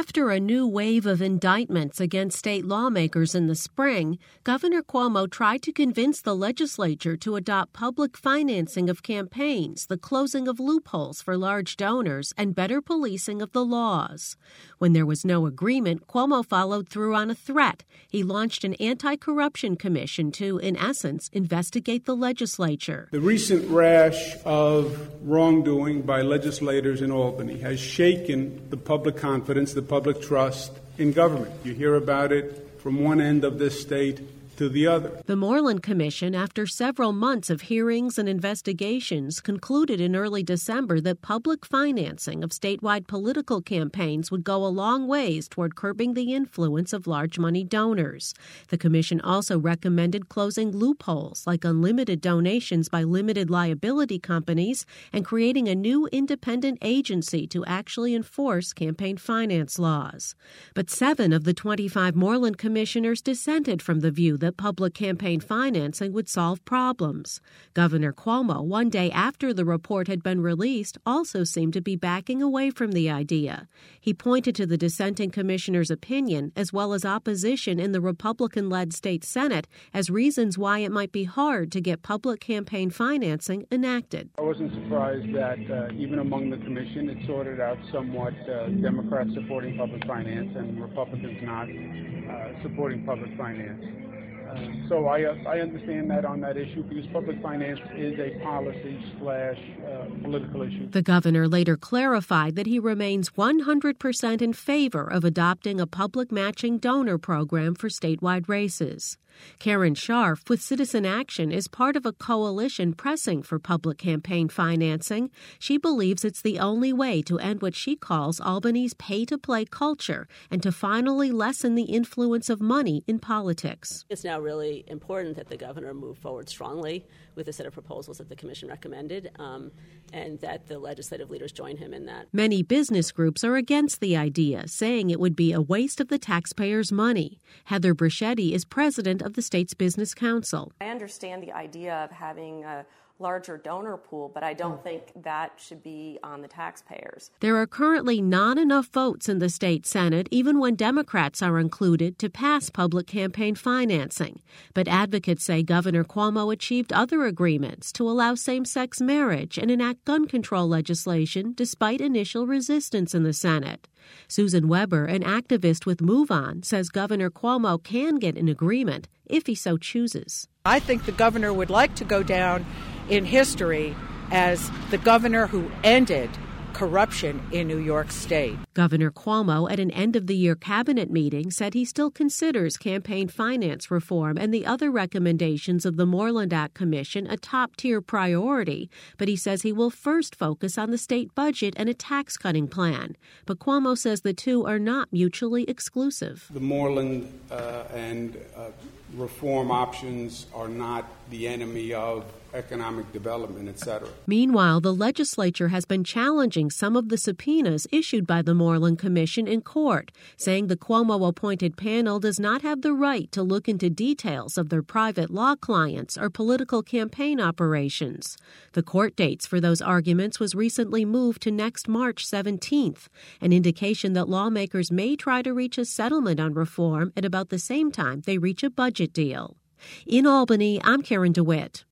After a new wave of indictments against state lawmakers in the spring, Governor Cuomo tried to convince the legislature to adopt public financing of campaigns, the closing of loopholes for large donors, and better policing of the laws. When there was no agreement, Cuomo followed through on a threat. He launched an anti-corruption commission to, in essence, investigate the legislature. The recent rash of wrongdoing by legislators in Albany has shaken the public confidence, the public trust in government. You hear about it from one end of this state to the other. The Moreland Commission, after several months of hearings and investigations, concluded in early December that public financing of statewide political campaigns would go a long ways toward curbing the influence of large money donors. The commission also recommended closing loopholes like unlimited donations by limited liability companies and creating a new independent agency to actually enforce campaign finance laws. But 7 of the 25 Moreland commissioners dissented from the view that public campaign financing would solve problems. Governor Cuomo, one day after the report had been released, also seemed to be backing away from the idea. He pointed to the dissenting commissioner's opinion, as well as opposition in the Republican-led state Senate, as reasons why it might be hard to get public campaign financing enacted. I wasn't surprised that even among the commission it sorted out somewhat, Democrats supporting public finance and Republicans not supporting public finance. So I understand that on that issue because public finance is a policy/political issue. The governor later clarified that he remains 100% in favor of adopting a public matching donor program for statewide races. Karen Scharf with Citizen Action is part of a coalition pressing for public campaign financing. She believes it's the only way to end what she calls Albany's pay-to-play culture and to finally lessen the influence of money in politics. It's now really important that the governor move forward strongly with a set of proposals that the commission recommended, and that the legislative leaders join him in that. Many business groups are against the idea, saying it would be a waste of the taxpayers' money. Heather Brichetti is president of the state's Business Council. I understand the idea of having a larger donor pool, but I don't think that should be on the taxpayers. There are currently not enough votes in the state Senate, even when Democrats are included, to pass public campaign financing. But advocates say Governor Cuomo achieved other agreements to allow same-sex marriage and enact gun control legislation despite initial resistance in the Senate. Susan Weber, an activist with Move On, says Governor Cuomo can get an agreement if he so chooses. I think the governor would like to go down in history as the governor who ended corruption in New York State. Governor Cuomo, at an end-of-the-year cabinet meeting, said he still considers campaign finance reform and the other recommendations of the Moreland Act Commission a top-tier priority, but he says he will first focus on the state budget and a tax-cutting plan. But Cuomo says the two are not mutually exclusive. The Moreland and reform options are not the enemy of economic development, etc. Meanwhile, the legislature has been challenging some of the subpoenas issued by the Moreland Commission in court, saying the Cuomo-appointed panel does not have the right to look into details of their private law clients or political campaign operations. The court dates for those arguments was recently moved to next March 17th, an indication that lawmakers may try to reach a settlement on reform at about the same time they reach a budget deal. In Albany, I'm Karen DeWitt.